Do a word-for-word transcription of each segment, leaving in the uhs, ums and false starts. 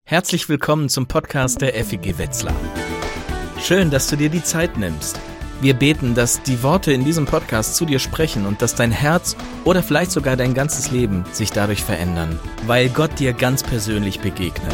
Herzlich willkommen zum Podcast der F E G Wetzlar. Schön, dass du dir die Zeit nimmst. Wir beten, dass die Worte in diesem Podcast zu dir sprechen und dass dein Herz oder vielleicht sogar dein ganzes Leben sich dadurch verändern, weil Gott dir ganz persönlich begegnet.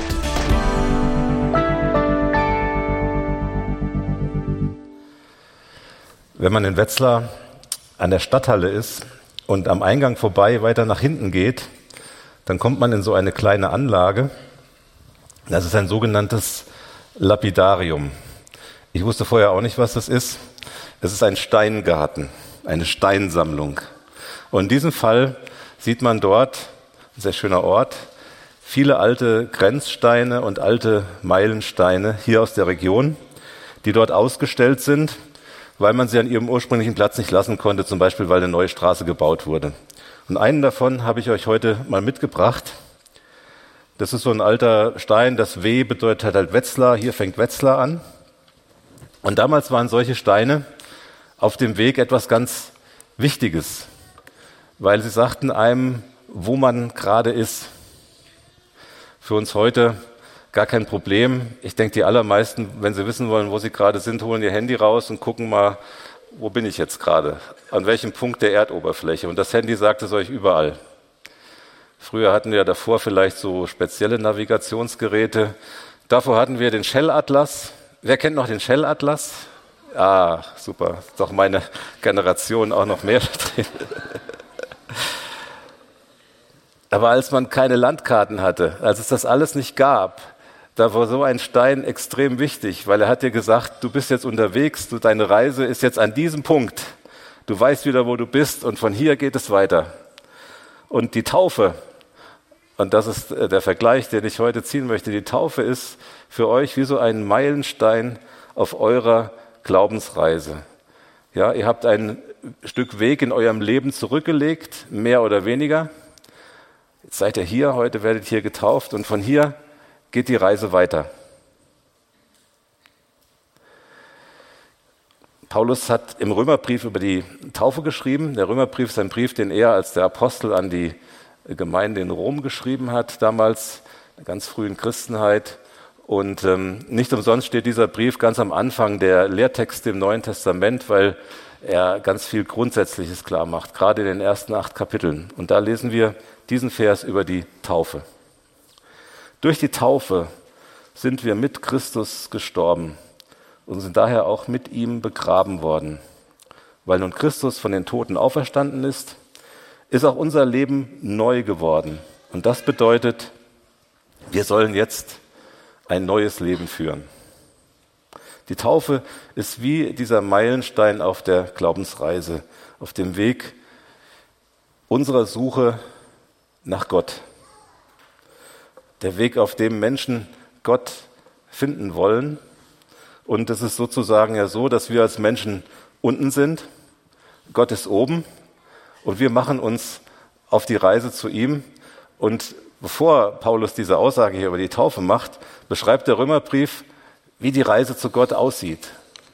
Wenn man in Wetzlar an der Stadthalle ist und am Eingang vorbei weiter nach hinten geht, dann kommt man in so eine kleine Anlage. Das ist ein sogenanntes Lapidarium. Ich wusste vorher auch nicht, was das ist. Es ist ein Steingarten, eine Steinsammlung. Und in diesem Fall sieht man dort, ein sehr schöner Ort, viele alte Grenzsteine und alte Meilensteine hier aus der Region, die dort ausgestellt sind, weil man sie an ihrem ursprünglichen Platz nicht lassen konnte, zum Beispiel, weil eine neue Straße gebaut wurde. Und einen davon habe ich euch heute mal mitgebracht. Das ist so ein alter Stein, das W bedeutet halt Wetzlar, hier fängt Wetzlar an. Und damals waren solche Steine auf dem Weg etwas ganz Wichtiges, weil sie sagten einem, wo man gerade ist. Für uns heute gar kein Problem. Ich denke, die allermeisten, wenn sie wissen wollen, wo sie gerade sind, holen ihr Handy raus und gucken mal, wo bin ich jetzt gerade, an welchem Punkt der Erdoberfläche. Und das Handy sagt es euch überall. Früher hatten wir davor vielleicht so spezielle Navigationsgeräte. Davor hatten wir den Shell-Atlas. Wer kennt noch den Shell-Atlas? Ah, super. Ist doch meine Generation auch noch mehr drin. Aber als man keine Landkarten hatte, als es das alles nicht gab, da war so ein Stein extrem wichtig, weil er hat dir gesagt, du bist jetzt unterwegs, du, deine Reise ist jetzt an diesem Punkt. Du weißt wieder, wo du bist und von hier geht es weiter. Und die Taufe, und das ist der Vergleich, den ich heute ziehen möchte, die Taufe ist für euch wie so ein Meilenstein auf eurer Glaubensreise. Ja, ihr habt ein Stück Weg in eurem Leben zurückgelegt, mehr oder weniger. Jetzt seid ihr hier, heute werdet ihr hier getauft und von hier geht die Reise weiter. Paulus hat im Römerbrief über die Taufe geschrieben. Der Römerbrief ist ein Brief, den er als der Apostel an die Gemeinde in Rom geschrieben hat, damals in der ganz frühen Christenheit. Und ähm, nicht umsonst steht dieser Brief ganz am Anfang der Lehrtexte im Neuen Testament, weil er ganz viel Grundsätzliches klar macht, gerade in den ersten acht Kapiteln. Und da lesen wir diesen Vers über die Taufe. Durch die Taufe sind wir mit Christus gestorben und sind daher auch mit ihm begraben worden. Weil nun Christus von den Toten auferstanden ist, ist auch unser Leben neu geworden. Und das bedeutet, wir sollen jetzt ein neues Leben führen. Die Taufe ist wie dieser Meilenstein auf der Glaubensreise, auf dem Weg unserer Suche nach Gott. Der Weg, auf dem Menschen Gott finden wollen. Und es ist sozusagen ja so, dass wir als Menschen unten sind, Gott ist oben und wir machen uns auf die Reise zu ihm. Und bevor Paulus diese Aussage hier über die Taufe macht, beschreibt der Römerbrief, wie die Reise zu Gott aussieht.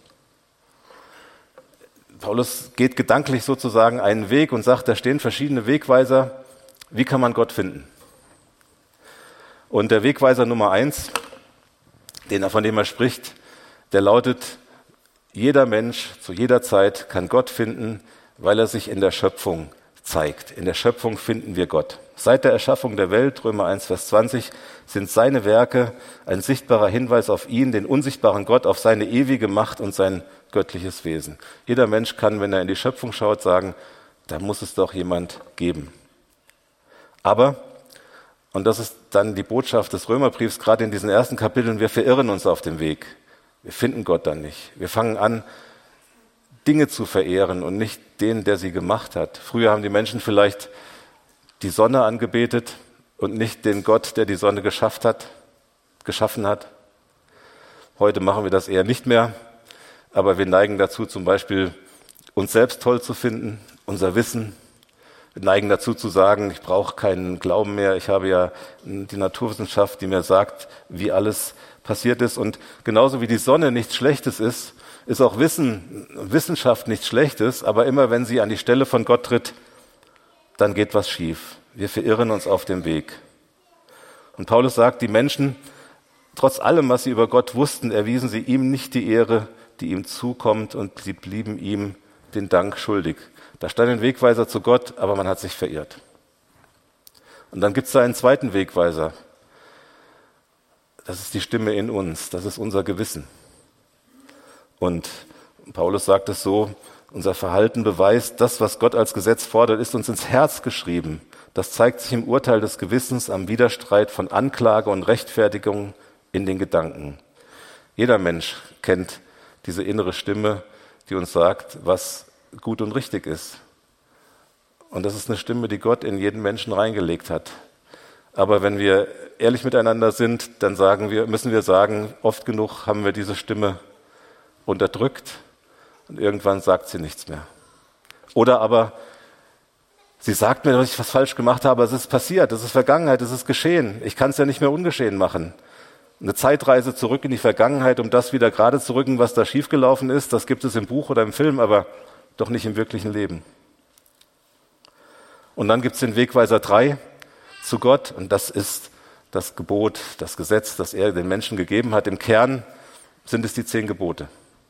Paulus geht gedanklich sozusagen einen Weg und sagt, da stehen verschiedene Wegweiser, wie kann man Gott finden? Und der Wegweiser Nummer eins, den er, von dem er spricht, der lautet, jeder Mensch zu jeder Zeit kann Gott finden, weil er sich in der Schöpfung zeigt. In der Schöpfung finden wir Gott. Seit der Erschaffung der Welt, Römer eins, Vers zwanzig, sind seine Werke ein sichtbarer Hinweis auf ihn, den unsichtbaren Gott, auf seine ewige Macht und sein göttliches Wesen. Jeder Mensch kann, wenn er in die Schöpfung schaut, sagen, da muss es doch jemand geben. Aber, und das ist dann die Botschaft des Römerbriefs, gerade in diesen ersten Kapiteln, wir verirren uns auf dem Weg. Wir finden Gott dann nicht. Wir fangen an, Dinge zu verehren und nicht den, der sie gemacht hat. Früher haben die Menschen vielleicht die Sonne angebetet und nicht den Gott, der die Sonne geschafft hat, geschaffen hat. Heute machen wir das eher nicht mehr, aber wir neigen dazu, zum Beispiel uns selbst toll zu finden, unser Wissen. Wir neigen dazu zu sagen, ich brauche keinen Glauben mehr, ich habe ja die Naturwissenschaft, die mir sagt, wie alles passiert ist. Und genauso wie die Sonne nichts Schlechtes ist, ist auch Wissen, Wissenschaft nichts Schlechtes, aber immer wenn sie an die Stelle von Gott tritt, dann geht was schief. Wir verirren uns auf dem Weg. Und Paulus sagt, die Menschen Trotz allem, was sie über Gott wussten, erwiesen sie ihm nicht die Ehre, die ihm zukommt, und sie blieben ihm den Dank schuldig. Da stand ein Wegweiser zu Gott, aber man hat sich verirrt. Und dann gibt es da einen zweiten Wegweiser. Das ist die Stimme in uns, das ist unser Gewissen. Und Paulus sagt es so, unser Verhalten beweist, das, was Gott als Gesetz fordert, ist uns ins Herz geschrieben. Das zeigt sich im Urteil des Gewissens, am Widerstreit von Anklage und Rechtfertigung in den Gedanken. Jeder Mensch kennt diese innere Stimme, die uns sagt, was gut und richtig ist. Und das ist eine Stimme, die Gott in jeden Menschen reingelegt hat. Aber wenn wir ehrlich miteinander sind, dann sagen wir, müssen wir sagen, oft genug haben wir diese Stimme unterdrückt und irgendwann sagt sie nichts mehr. Oder aber sie sagt mir, dass ich was falsch gemacht habe, es ist passiert, es ist Vergangenheit, es ist geschehen. Ich kann es ja nicht mehr ungeschehen machen. Eine Zeitreise zurück in die Vergangenheit, um das wieder gerade zu rücken, was da schiefgelaufen ist, das gibt es im Buch oder im Film, aber doch nicht im wirklichen Leben. Und dann gibt es den Wegweiser drei zu Gott, und das ist das Gebot, das Gesetz, das er den Menschen gegeben hat. Im Kern sind es die zehn Gebote.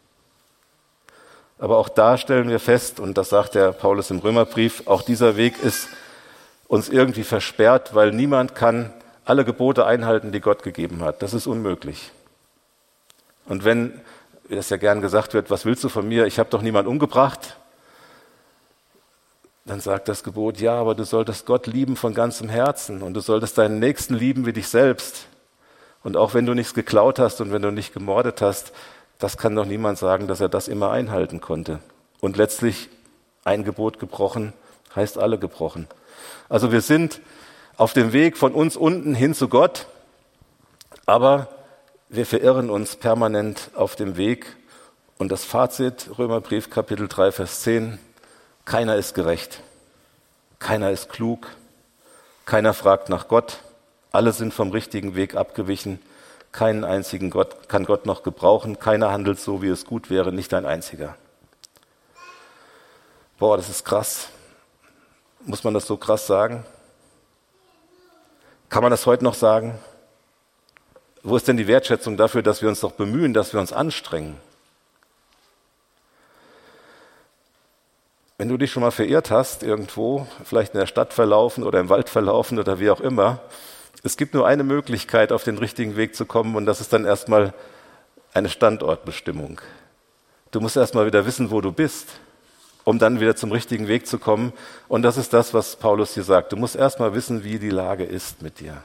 Aber auch da stellen wir fest, und das sagt der Paulus im Römerbrief, auch dieser Weg ist uns irgendwie versperrt, weil niemand kann alle Gebote einhalten, die Gott gegeben hat. Das ist unmöglich. Und wenn, wie das ja gern gesagt wird, was willst du von mir? Ich habe doch niemanden umgebracht. Dann sagt das Gebot, ja, aber du solltest Gott lieben von ganzem Herzen und du solltest deinen Nächsten lieben wie dich selbst. Und auch wenn du nichts geklaut hast und wenn du nicht gemordet hast, das kann doch niemand sagen, dass er das immer einhalten konnte. Und letztlich ein Gebot gebrochen, heißt alle gebrochen. Also wir sind auf dem Weg von uns unten hin zu Gott, aber wir verirren uns permanent auf dem Weg. Und das Fazit, Römerbrief Kapitel drei, Vers zehn, keiner ist gerecht, keiner ist klug, keiner fragt nach Gott, alle sind vom richtigen Weg abgewichen, keinen einzigen Gott kann Gott noch gebrauchen, keiner handelt so, wie es gut wäre, nicht ein einziger. Boah, das ist krass. Muss man das so krass sagen? Kann man das heute noch sagen? Wo ist denn die Wertschätzung dafür, dass wir uns doch bemühen, dass wir uns anstrengen? Wenn du dich schon mal verirrt hast, irgendwo, vielleicht in der Stadt verlaufen oder im Wald verlaufen oder wie auch immer, es gibt nur eine Möglichkeit, auf den richtigen Weg zu kommen, und das ist dann erstmal eine Standortbestimmung. Du musst erstmal wieder wissen, wo du bist, um dann wieder zum richtigen Weg zu kommen. Und das ist das, was Paulus hier sagt. Du musst erstmal wissen, wie die Lage ist mit dir.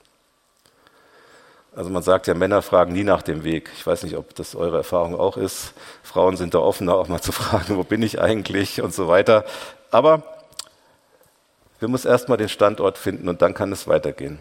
Also man sagt ja, Männer fragen nie nach dem Weg. Ich weiß nicht, ob das eure Erfahrung auch ist. Frauen sind da offener, auch mal zu fragen, wo bin ich eigentlich und so weiter. Aber wir müssen erstmal den Standort finden und dann kann es weitergehen.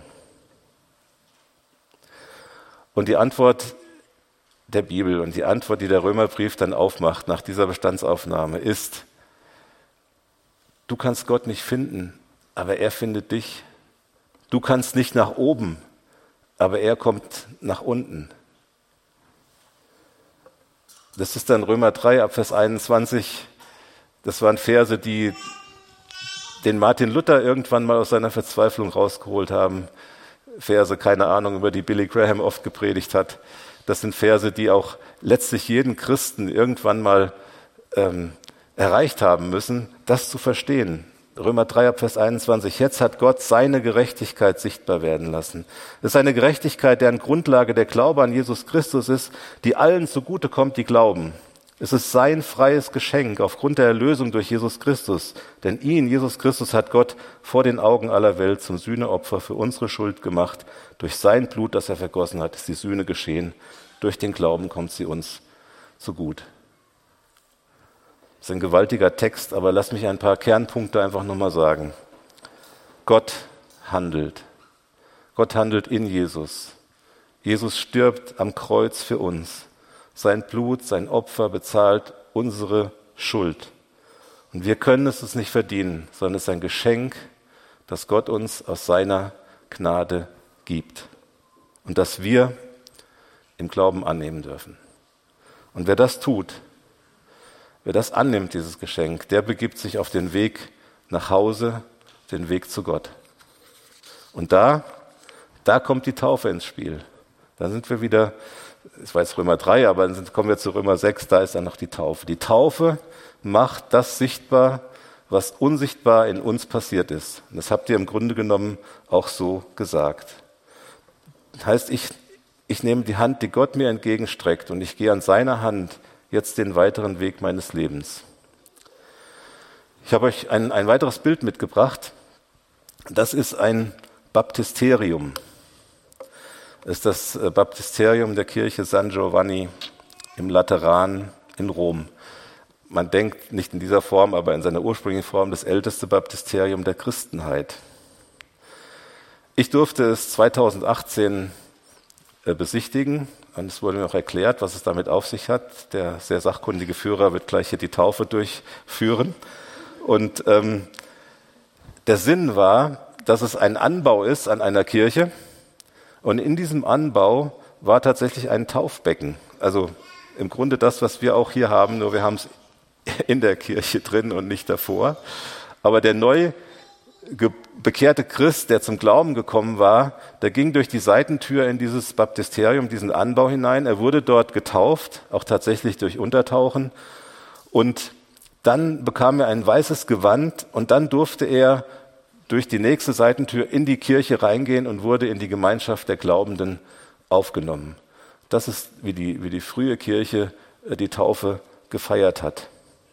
Und die Antwort der Bibel und die Antwort, die der Römerbrief dann aufmacht nach dieser Bestandsaufnahme, ist, du kannst Gott nicht finden, aber er findet dich. Du kannst nicht nach oben, aber er kommt nach unten. Das ist dann Römer drei, ab Vers einundzwanzig. Das waren Verse, die den Martin Luther irgendwann mal aus seiner Verzweiflung rausgeholt haben. Verse, keine Ahnung, über die Billy Graham oft gepredigt hat. Das sind Verse, die auch letztlich jeden Christen irgendwann mal ähm, erreicht haben müssen, das zu verstehen. Römer drei, ab Vers einundzwanzig. Jetzt hat Gott seine Gerechtigkeit sichtbar werden lassen. Das ist eine Gerechtigkeit, deren Grundlage der Glaube an Jesus Christus ist, die allen zugutekommt, die glauben. Es ist sein freies Geschenk aufgrund der Erlösung durch Jesus Christus. Denn ihn, Jesus Christus, hat Gott vor den Augen aller Welt zum Sühneopfer für unsere Schuld gemacht. Durch sein Blut, das er vergossen hat, ist die Sühne geschehen. Durch den Glauben kommt sie uns zugut. Das ist ein gewaltiger Text, aber lass mich ein paar Kernpunkte einfach nochmal sagen. Gott handelt. Gott handelt in Jesus. Jesus stirbt am Kreuz für uns. Sein Blut, sein Opfer bezahlt unsere Schuld. Und wir können es uns nicht verdienen, sondern es ist ein Geschenk, das Gott uns aus seiner Gnade gibt. Und das wir im Glauben annehmen dürfen. Und wer das tut, wer das annimmt, dieses Geschenk, der begibt sich auf den Weg nach Hause, den Weg zu Gott. Und da, da kommt die Taufe ins Spiel. Dann sind wir wieder, es war jetzt Römer drei, aber dann kommen wir zu Römer sechs, da ist dann noch die Taufe. Die Taufe macht das sichtbar, was unsichtbar in uns passiert ist. Und das habt ihr im Grunde genommen auch so gesagt. Das heißt, ich, ich nehme die Hand, die Gott mir entgegenstreckt, und ich gehe an seiner Hand jetzt den weiteren Weg meines Lebens. Ich habe euch ein, ein weiteres Bild mitgebracht. Das ist ein Baptisterium. Das ist das Baptisterium der Kirche San Giovanni im Lateran in Rom. Man denkt nicht in dieser Form, aber in seiner ursprünglichen Form das älteste Baptisterium der Christenheit. Ich durfte es zweitausendachtzehn äh, besichtigen, und es wurde mir auch erklärt, was es damit auf sich hat. Der sehr sachkundige Führer wird gleich hier die Taufe durchführen. Und ähm, der Sinn war, dass es ein Anbau ist an einer Kirche, und in diesem Anbau war tatsächlich ein Taufbecken. Also im Grunde das, was wir auch hier haben, nur wir haben es in der Kirche drin und nicht davor. Aber der neu bekehrte Christ, der zum Glauben gekommen war, der ging durch die Seitentür in dieses Baptisterium, diesen Anbau hinein. Er wurde dort getauft, auch tatsächlich durch Untertauchen. Und dann bekam er ein weißes Gewand, und dann durfte er durch die nächste Seitentür in die Kirche reingehen und wurde in die Gemeinschaft der Glaubenden aufgenommen. Das ist, wie die, wie die frühe Kirche die Taufe gefeiert hat.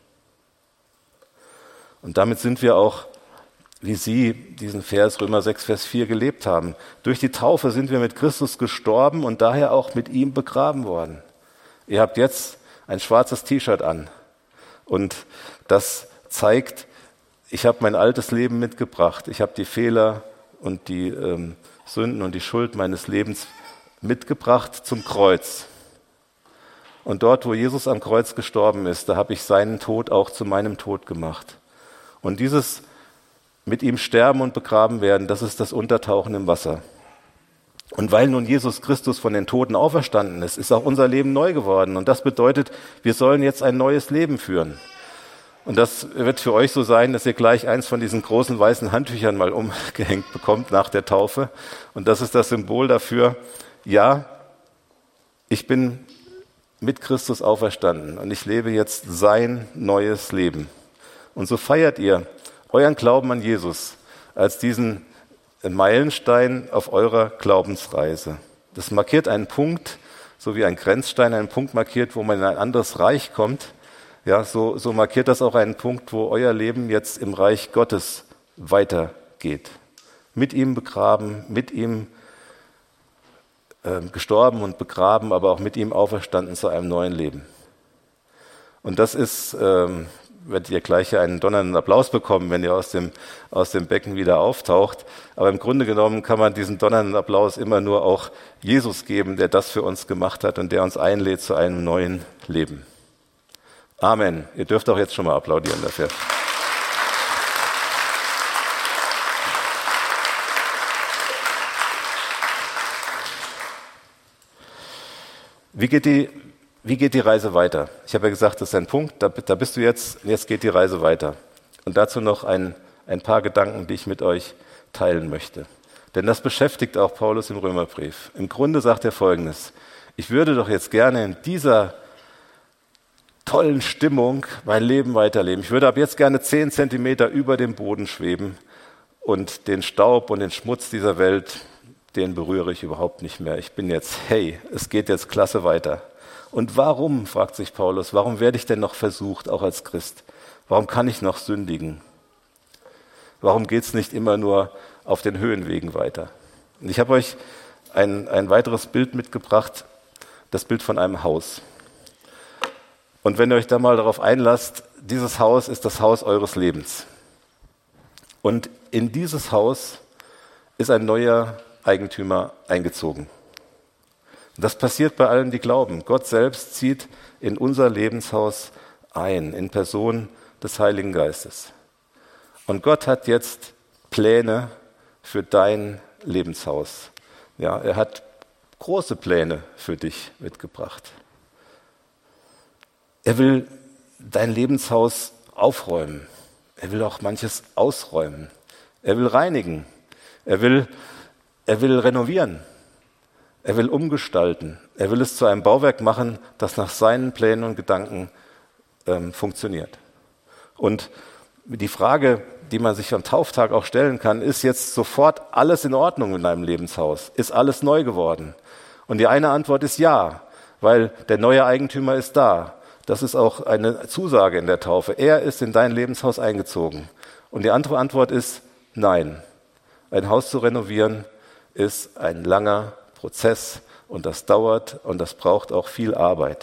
Und damit sind wir auch, wie Sie diesen Vers Römer sechs, Vers vier gelebt haben. Durch die Taufe sind wir mit Christus gestorben und daher auch mit ihm begraben worden. Ihr habt jetzt ein schwarzes T-Shirt an, und das zeigt, ich habe mein altes Leben mitgebracht. Ich habe die Fehler und die ähm, Sünden und die Schuld meines Lebens mitgebracht zum Kreuz. Und dort, wo Jesus am Kreuz gestorben ist, da habe ich seinen Tod auch zu meinem Tod gemacht. Und dieses mit ihm sterben und begraben werden, das ist das Untertauchen im Wasser. Und weil nun Jesus Christus von den Toten auferstanden ist, ist auch unser Leben neu geworden. Und das bedeutet, wir sollen jetzt ein neues Leben führen. Und das wird für euch so sein, dass ihr gleich eins von diesen großen weißen Handtüchern mal umgehängt bekommt nach der Taufe. Und das ist das Symbol dafür, ja, ich bin mit Christus auferstanden und ich lebe jetzt sein neues Leben. Und so feiert ihr euren Glauben an Jesus als diesen Meilenstein auf eurer Glaubensreise. Das markiert einen Punkt, so wie ein Grenzstein einen Punkt markiert, wo man in ein anderes Reich kommt. Ja, so, so markiert das auch einen Punkt, wo euer Leben jetzt im Reich Gottes weitergeht. Mit ihm begraben, mit ihm äh, gestorben und begraben, aber auch mit ihm auferstanden zu einem neuen Leben. Und das ist, ähm, werdet ihr gleich einen donnernden Applaus bekommen, wenn ihr aus dem, aus dem Becken wieder auftaucht. Aber im Grunde genommen kann man diesen donnernden Applaus immer nur auch Jesus geben, der das für uns gemacht hat und der uns einlädt zu einem neuen Leben. Amen. Ihr dürft auch jetzt schon mal applaudieren dafür. Wie geht die, wie geht die Reise weiter? Ich habe ja gesagt, das ist ein Punkt, da, da bist du jetzt, jetzt geht die Reise weiter. Und dazu noch ein, ein paar Gedanken, die ich mit euch teilen möchte. Denn das beschäftigt auch Paulus im Römerbrief. Im Grunde sagt er Folgendes: Ich würde doch jetzt gerne in dieser tollen Stimmung mein Leben weiterleben. Ich würde ab jetzt gerne zehn Zentimeter über dem Boden schweben und den Staub und den Schmutz dieser Welt, den berühre ich überhaupt nicht mehr. Ich bin jetzt, hey, es geht jetzt klasse weiter. Und warum, fragt sich Paulus, warum werde ich denn noch versucht, auch als Christ? Warum kann ich noch sündigen? Warum geht es nicht immer nur auf den Höhenwegen weiter? Und ich habe euch ein, ein weiteres Bild mitgebracht, das Bild von einem Haus. Und wenn ihr euch da mal darauf einlasst, dieses Haus ist das Haus eures Lebens. Und in dieses Haus ist ein neuer Eigentümer eingezogen. Das passiert bei allen, die glauben. Gott selbst zieht in unser Lebenshaus ein, in Person des Heiligen Geistes. Und Gott hat jetzt Pläne für dein Lebenshaus. Ja, er hat große Pläne für dich mitgebracht. Er will dein Lebenshaus aufräumen. Er will auch manches ausräumen. Er will reinigen. Er will, er will renovieren. Er will umgestalten. Er will es zu einem Bauwerk machen, das nach seinen Plänen und Gedanken ähm, funktioniert. Und die Frage, die man sich am Tauftag auch stellen kann, ist jetzt sofort alles in Ordnung in deinem Lebenshaus? Ist alles neu geworden? Und die eine Antwort ist ja, weil der neue Eigentümer ist da. Das ist auch eine Zusage in der Taufe. Er ist in dein Lebenshaus eingezogen. Und die andere Antwort ist nein. Ein Haus zu renovieren ist ein langer Prozess und das dauert und das braucht auch viel Arbeit.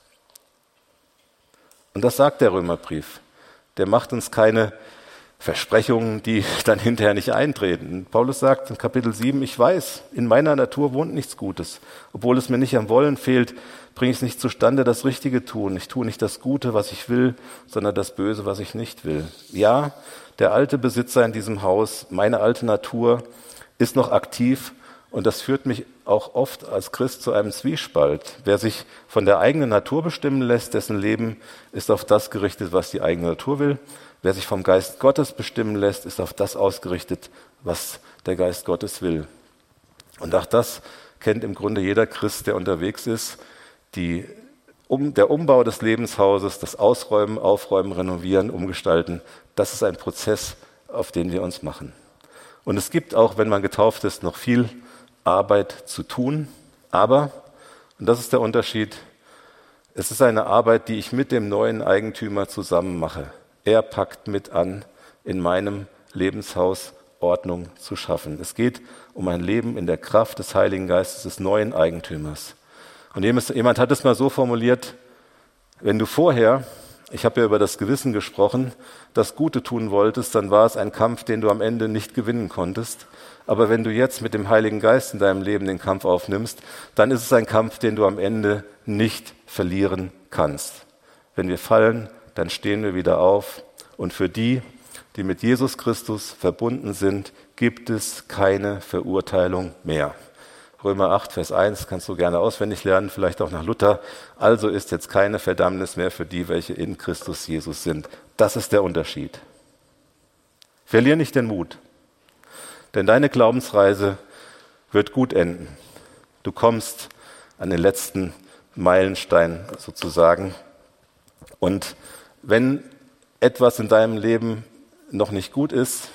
Und das sagt der Römerbrief. Der macht uns keine Versprechungen, die dann hinterher nicht eintreten. Paulus sagt in Kapitel sieben, ich weiß, in meiner Natur wohnt nichts Gutes. Obwohl es mir nicht am Wollen fehlt, bringe ich es nicht zustande, das Richtige tun. Ich tue nicht das Gute, was ich will, sondern das Böse, was ich nicht will. Ja, der alte Besitzer in diesem Haus, meine alte Natur, ist noch aktiv und das führt mich auch oft als Christ zu einem Zwiespalt. Wer sich von der eigenen Natur bestimmen lässt, dessen Leben ist auf das gerichtet, was die eigene Natur will. Wer sich vom Geist Gottes bestimmen lässt, ist auf das ausgerichtet, was der Geist Gottes will. Und auch das kennt im Grunde jeder Christ, der unterwegs ist. Die, um, der Umbau des Lebenshauses, das Ausräumen, Aufräumen, Renovieren, Umgestalten, das ist ein Prozess, auf den wir uns machen. Und es gibt auch, wenn man getauft ist, noch viel Arbeit zu tun. Aber, und das ist der Unterschied, es ist eine Arbeit, die ich mit dem neuen Eigentümer zusammen mache. Er packt mit an, in meinem Lebenshaus Ordnung zu schaffen. Es geht um ein Leben in der Kraft des Heiligen Geistes des neuen Eigentümers. Und jemand hat es mal so formuliert, wenn du vorher, ich habe ja über das Gewissen gesprochen, das Gute tun wolltest, dann war es ein Kampf, den du am Ende nicht gewinnen konntest. Aber wenn du jetzt mit dem Heiligen Geist in deinem Leben den Kampf aufnimmst, dann ist es ein Kampf, den du am Ende nicht verlieren kannst. Wenn wir fallen, dann stehen wir wieder auf. Und für die, die mit Jesus Christus verbunden sind, gibt es keine Verurteilung mehr. Römer acht, Vers eins, kannst du gerne auswendig lernen, vielleicht auch nach Luther. Also ist jetzt keine Verdammnis mehr für die, welche in Christus Jesus sind. Das ist der Unterschied. Verlier nicht den Mut, denn deine Glaubensreise wird gut enden. Du kommst an den letzten Meilenstein sozusagen. Und wenn etwas in deinem Leben noch nicht gut ist,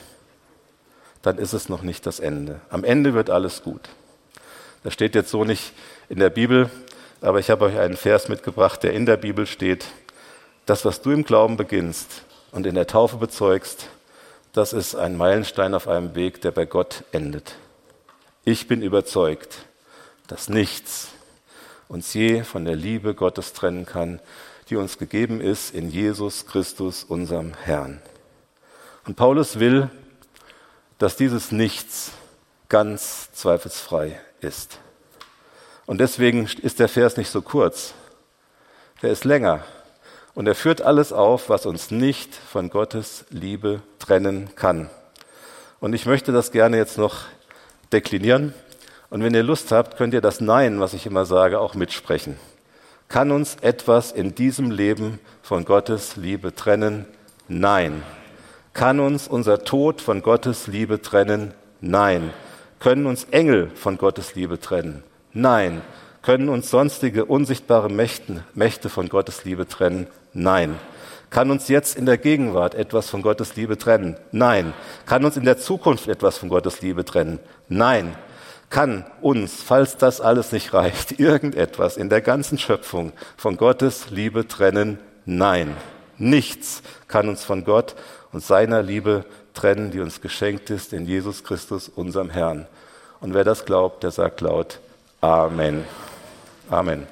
dann ist es noch nicht das Ende. Am Ende wird alles gut. Das steht jetzt so nicht in der Bibel, aber ich habe euch einen Vers mitgebracht, der in der Bibel steht. Das, was du im Glauben beginnst und in der Taufe bezeugst, das ist ein Meilenstein auf einem Weg, der bei Gott endet. Ich bin überzeugt, dass nichts uns je von der Liebe Gottes trennen kann, die uns gegeben ist in Jesus Christus, unserem Herrn. Und Paulus will, dass dieses Nichts ganz zweifelsfrei ist. Und deswegen ist der Vers nicht so kurz. Der ist länger. Und er führt alles auf, was uns nicht von Gottes Liebe trennen kann. Und ich möchte das gerne jetzt noch deklinieren. Und wenn ihr Lust habt, könnt ihr das Nein, was ich immer sage, auch mitsprechen. Kann uns etwas in diesem Leben von Gottes Liebe trennen? Nein. Kann uns unser Tod von Gottes Liebe trennen? Nein. Können uns Engel von Gottes Liebe trennen? Nein. Können uns sonstige unsichtbare Mächte, Mächte von Gottes Liebe trennen? Nein. Kann uns jetzt in der Gegenwart etwas von Gottes Liebe trennen? Nein. Kann uns in der Zukunft etwas von Gottes Liebe trennen? Nein. Kann uns, falls das alles nicht reicht, irgendetwas in der ganzen Schöpfung von Gottes Liebe trennen? Nein. Nichts kann uns von Gott und seiner Liebe trennen, die uns geschenkt ist in Jesus Christus, unserem Herrn. Und wer das glaubt, der sagt laut Amen. Amen.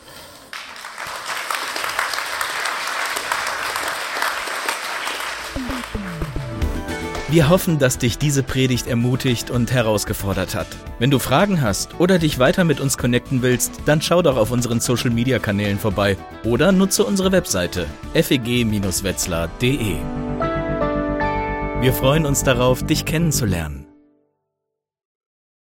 Wir hoffen, dass dich diese Predigt ermutigt und herausgefordert hat. Wenn du Fragen hast oder dich weiter mit uns connecten willst, dann schau doch auf unseren Social-Media-Kanälen vorbei oder nutze unsere Webseite f e g Bindestrich wetzlar punkt d e. Wir freuen uns darauf, dich kennenzulernen.